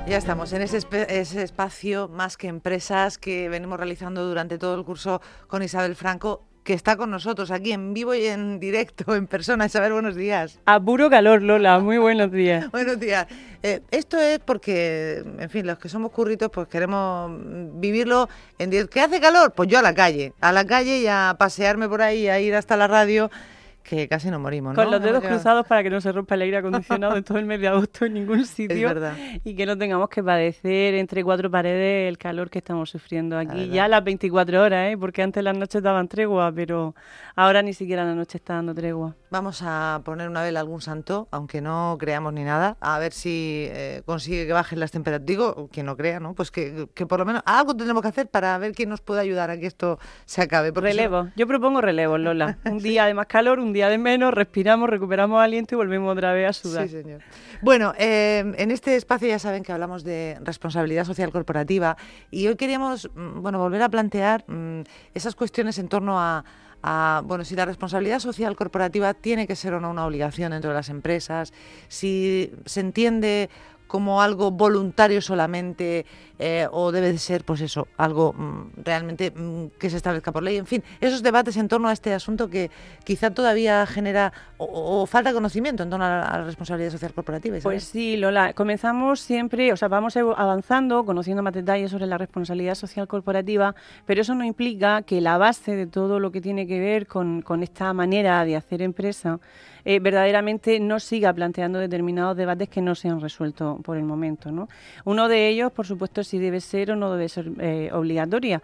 Ya estamos en ese espacio Más que Empresas que venimos realizando durante todo el curso con Isabel Franco, que está con nosotros aquí en vivo y en directo, en persona. Isabel, buenos días. A puro calor, Lola, muy buenos días. Buenos días. Esto es porque, en fin, los que somos curritos, pues queremos vivirlo en directo. ¿Qué hace calor? Pues yo a la calle y a pasearme por ahí, a ir hasta la radio, que casi nos morimos, ¿no? Con los dedos cruzados para que no se rompa el aire acondicionado en todo el mes de agosto en ningún sitio. Es verdad. Y que no tengamos que padecer entre cuatro paredes el calor que estamos sufriendo aquí. Ya las 24 horas, porque antes las noches daban tregua, pero ahora ni siquiera la noche está dando tregua. Vamos a poner una vela a algún santo, aunque no creamos ni nada, a ver si consigue que bajen las temperaturas. Digo, quien no crea, ¿no? Pues que por lo menos algo tendremos que hacer para ver quién nos puede ayudar a que esto se acabe. Relevo. Yo propongo relevos, Lola. Un día de más calor, un día de menos, respiramos, recuperamos aliento y volvemos otra vez a sudar. Sí, señor. Bueno, en este espacio ya saben que hablamos de responsabilidad social corporativa y hoy queríamos volver a plantear esas cuestiones en torno a si la responsabilidad social corporativa tiene que ser o no una obligación dentro de las empresas, si se entiende como algo voluntario solamente o debe de ser, pues eso, algo realmente que se establezca por ley. En fin, esos debates en torno a este asunto que quizá todavía genera o falta conocimiento en torno a la responsabilidad social corporativa. ¿Sabes? Pues sí, Lola, comenzamos siempre, vamos avanzando, conociendo más detalles sobre la responsabilidad social corporativa, pero eso no implica que la base de todo lo que tiene que ver con esta manera de hacer empresa verdaderamente no siga planteando determinados debates que no se han resuelto por el momento, ¿no? Uno de ellos, por supuesto, si debe ser o no debe ser obligatoria.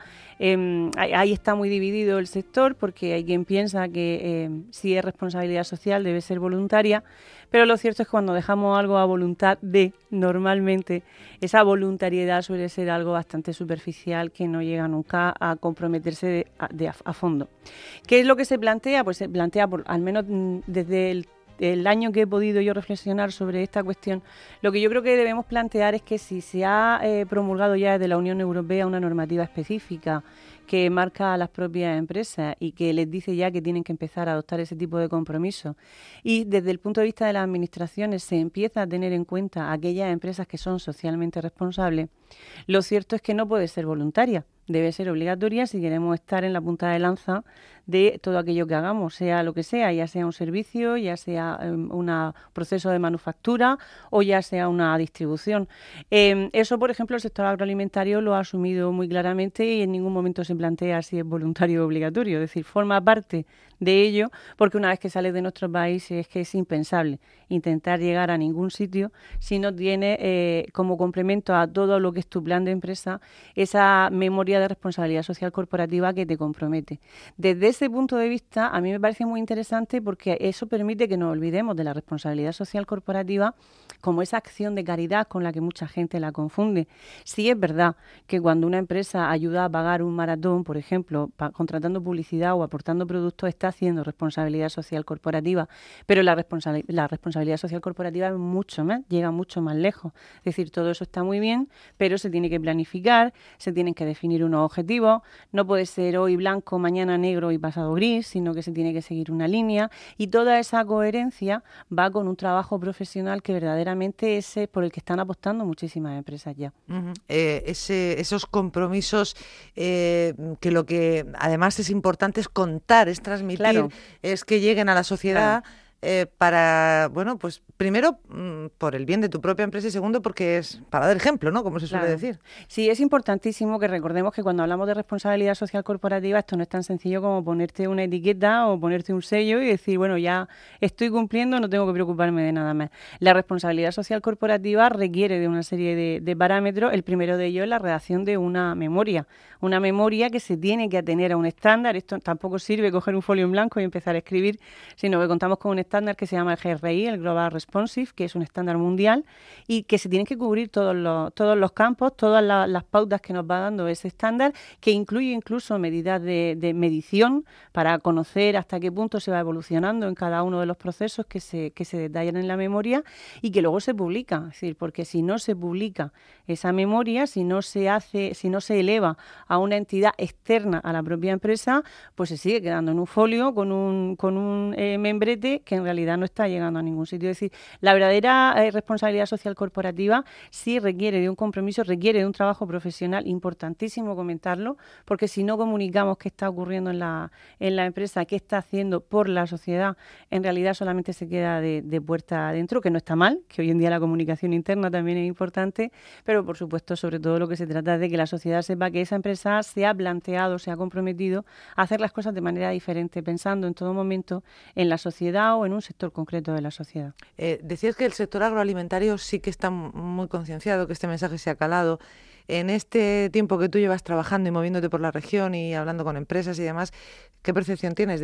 Ahí está muy dividido el sector porque hay quien piensa que si es responsabilidad social debe ser voluntaria, pero lo cierto es que cuando dejamos algo a voluntad de, normalmente, esa voluntariedad suele ser algo bastante superficial que no llega nunca a comprometerse a fondo. ¿Qué es lo que se plantea? Pues se plantea, al menos desde el año que he podido yo reflexionar sobre esta cuestión, lo que yo creo que debemos plantear es que si se ha promulgado ya desde la Unión Europea una normativa específica que marca a las propias empresas y que les dice ya que tienen que empezar a adoptar ese tipo de compromisos, y desde el punto de vista de las administraciones se empieza a tener en cuenta aquellas empresas que son socialmente responsables, lo cierto es que no puede ser voluntaria, debe ser obligatoria si queremos estar en la punta de lanza de todo aquello que hagamos, sea lo que sea, ya sea un servicio, ya sea un proceso de manufactura o ya sea una distribución. Eso, por ejemplo, el sector agroalimentario lo ha asumido muy claramente y en ningún momento se plantea si es voluntario o obligatorio, es decir, forma parte de ello, porque una vez que sales de nuestro país es que es impensable intentar llegar a ningún sitio si no tiene como complemento a todo lo que es tu plan de empresa esa memoria de responsabilidad social corporativa que te compromete. Desde ese punto de vista, a mí me parece muy interesante porque eso permite que nos olvidemos de la responsabilidad social corporativa como esa acción de caridad con la que mucha gente la confunde. Sí es verdad que cuando una empresa ayuda a pagar un maratón, por ejemplo, contratando publicidad o aportando productos, está haciendo responsabilidad social corporativa, pero la responsabilidad social corporativa es mucho más, llega mucho más lejos. Es decir, todo eso está muy bien, pero se tiene que planificar, se tienen que definir unos objetivos, no puede ser hoy blanco, mañana negro y pasado gris, sino que se tiene que seguir una línea y toda esa coherencia va con un trabajo profesional que verdaderamente es por el que están apostando muchísimas empresas ya. Esos compromisos que lo que además es importante es contar, es transmitir, claro, es que lleguen a la sociedad. Claro. Para, pues primero por el bien de tu propia empresa y segundo porque es para dar ejemplo, ¿no? Como se suele decir. Sí, es importantísimo que recordemos que cuando hablamos de responsabilidad social corporativa esto no es tan sencillo como ponerte una etiqueta o ponerte un sello y decir, bueno, ya estoy cumpliendo, no tengo que preocuparme de nada más. La responsabilidad social corporativa requiere de una serie de parámetros. El primero de ellos es la redacción de una memoria que se tiene que atener a un estándar. Esto tampoco sirve coger un folio en blanco y empezar a escribir, sino que contamos con un estándar que se llama el GRI, el Global Responsive, que es un estándar mundial y que se tienen que cubrir todos los campos, todas las pautas que nos va dando ese estándar, que incluye incluso medidas de medición para conocer hasta qué punto se va evolucionando en cada uno de los procesos que se detallan en la memoria y que luego se publica. Es decir, porque si no se publica esa memoria, si no se eleva a una entidad externa a la propia empresa, pues se sigue quedando en un folio con un membrete que en realidad no está llegando a ningún sitio. Es decir, la verdadera responsabilidad social corporativa sí requiere de un compromiso, requiere de un trabajo profesional, importantísimo comentarlo, porque si no comunicamos qué está ocurriendo en la empresa, qué está haciendo por la sociedad, en realidad solamente se queda de puerta adentro, que no está mal, que hoy en día la comunicación interna también es importante, pero por supuesto, sobre todo lo que se trata es de que la sociedad sepa que esa empresa se ha planteado, se ha comprometido a hacer las cosas de manera diferente, pensando en todo momento en la sociedad o en un sector concreto de la sociedad. Decías que el sector agroalimentario sí que está muy concienciado, que este mensaje se ha calado. En este tiempo que tú llevas trabajando y moviéndote por la región y hablando con empresas y demás, ¿qué percepción tienes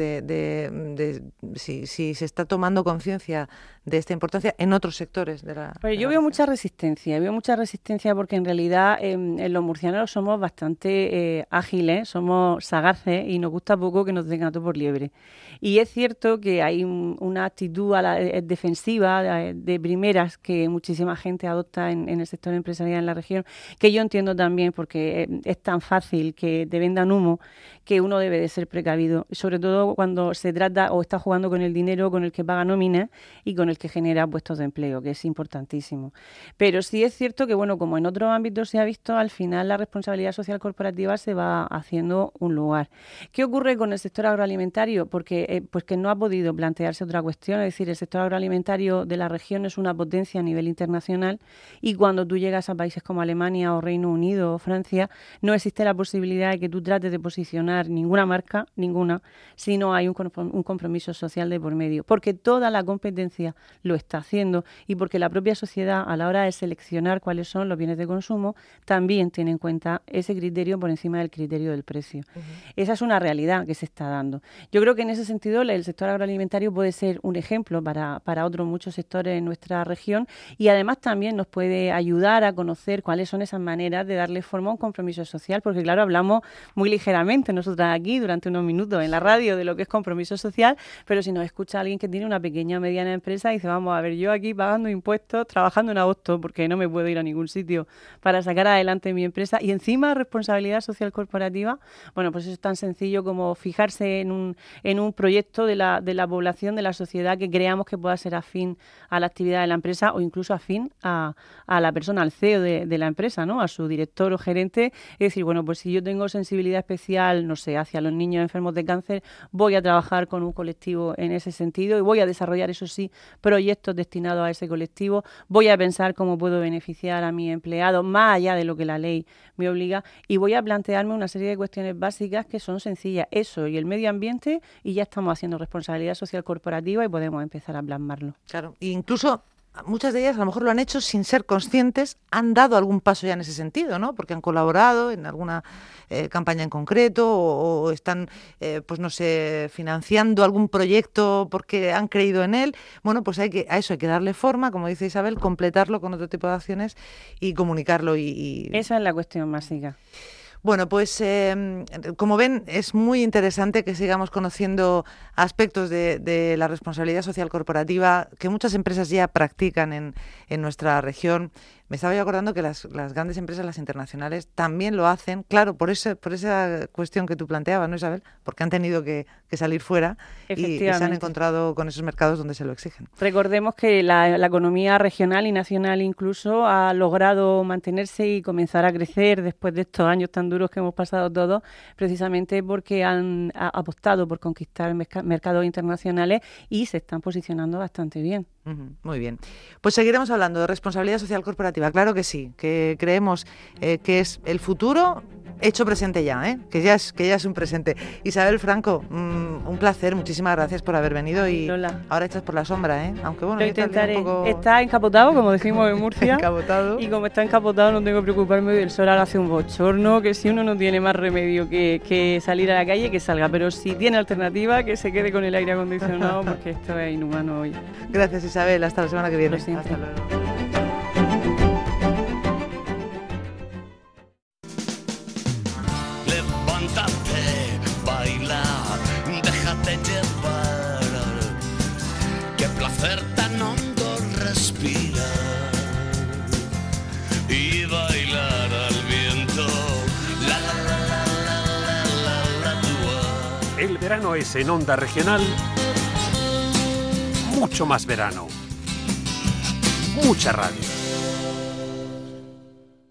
de si se está tomando conciencia de esta importancia en otros sectores de la Pues yo veo mucha resistencia porque en realidad en los murcianos somos bastante ágiles, somos sagaces y nos gusta poco que nos den gato por liebre. Y es cierto que hay una actitud defensiva de primeras que muchísima gente adopta en el sector empresarial en la región, que yo entiendo también porque es tan fácil que te vendan humo que uno debe de ser precavido, sobre todo cuando se trata o está jugando con el dinero con el que paga nómina y con el que genera puestos de empleo, que es importantísimo. Pero sí es cierto que, bueno, como en otros ámbitos se ha visto, al final la responsabilidad social corporativa se va haciendo un lugar. ¿Qué ocurre con el sector agroalimentario? Porque pues que no ha podido plantearse otra cuestión, es decir, el sector agroalimentario de la región es una potencia a nivel internacional y cuando tú llegas a países como Alemania o Reino Unido o Francia, no existe la posibilidad de que tú trates de posicionar ninguna marca, si no hay un compromiso social de por medio, porque toda la competencia lo está haciendo y porque la propia sociedad, a la hora de seleccionar cuáles son los bienes de consumo, también tiene en cuenta ese criterio por encima del criterio del precio. Uh-huh. Esa es una realidad que se está dando. Yo creo que en ese sentido el sector agroalimentario puede ser un ejemplo para otros muchos sectores en nuestra región y además también nos puede ayudar a conocer cuáles son esas maneras de darle forma a un compromiso social, porque claro, hablamos muy ligeramente nosotras aquí durante unos minutos en la radio de lo que es compromiso social, pero si nos escucha alguien que tiene una pequeña o mediana empresa y dice, vamos a ver, yo aquí pagando impuestos, trabajando en agosto porque no me puedo ir a ningún sitio para sacar adelante mi empresa y encima responsabilidad social corporativa, bueno, pues eso es tan sencillo como fijarse en un proyecto de la población, de la sociedad que creamos que pueda ser afín a la actividad de la empresa o incluso afín a la persona, al CEO de la empresa, ¿no? A su director o gerente, es decir, bueno, pues si yo tengo sensibilidad especial, no sé, hacia los niños enfermos de cáncer, voy a trabajar con un colectivo en ese sentido y voy a desarrollar, eso sí, proyectos destinados a ese colectivo, voy a pensar cómo puedo beneficiar a mi empleado más allá de lo que la ley me obliga y voy a plantearme una serie de cuestiones básicas que son sencillas, eso y el medio ambiente y ya estamos haciendo responsabilidad social corporativa y podemos empezar a plasmarlo. Claro, e incluso muchas de ellas a lo mejor lo han hecho sin ser conscientes, han dado algún paso ya en ese sentido, ¿no? Porque han colaborado en alguna campaña en concreto o están, pues no sé, financiando algún proyecto porque han creído en él. Bueno, pues a eso hay que darle forma, como dice Isabel, completarlo con otro tipo de acciones y comunicarlo. Esa es la cuestión básica. Bueno, pues como ven, es muy interesante que sigamos conociendo aspectos de la responsabilidad social corporativa que muchas empresas ya practican en nuestra región. Me estaba yo acordando que las grandes empresas, las internacionales, también lo hacen, claro, por esa cuestión que tú planteabas, ¿no, Isabel? Porque han tenido que salir fuera y se han encontrado con esos mercados donde se lo exigen. Recordemos que la economía regional y nacional incluso ha logrado mantenerse y comenzar a crecer después de estos años tan duros que hemos pasado todos, precisamente porque han apostado por conquistar mercados internacionales y se están posicionando bastante bien. Muy bien. Pues seguiremos hablando de responsabilidad social corporativa. Claro que sí, que creemos que es el futuro hecho presente ya, que ya es un presente. Isabel Franco, un placer, muchísimas gracias por haber venido y Lola. Ahora echas por la sombra, aunque bueno, lo intentaré. Un poco... Está encapotado, como decimos en Murcia. Encapotado. Y como está encapotado no tengo que preocuparme del sol, ahora hace un bochorno, que si uno no tiene más remedio que salir a la calle, que salga, pero si tiene alternativa, que se quede con el aire acondicionado, porque esto es inhumano hoy. Gracias, Isabel, hasta la semana que viene. Hasta luego. Levántate, baila, déjate llevar, qué placer tan hondo respira y bailar al viento. La la la la la la la la. El verano es en Onda Regional mucho más verano. Mucha radio.